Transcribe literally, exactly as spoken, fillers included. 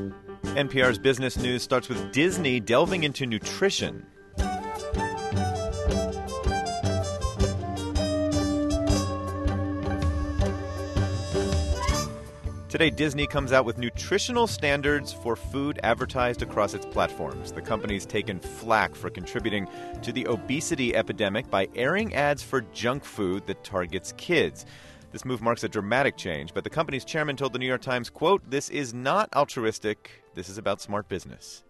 N P R's Business News starts with Disney delving into nutrition. Today, Disney comes out with nutritional standards for food advertised across its platforms. The company's taken flack for contributing to the obesity epidemic by airing ads for junk food that targets kids. This move marks a dramatic change, but the company's chairman told the New York Times, quote, "This is not altruistic. This is about smart business."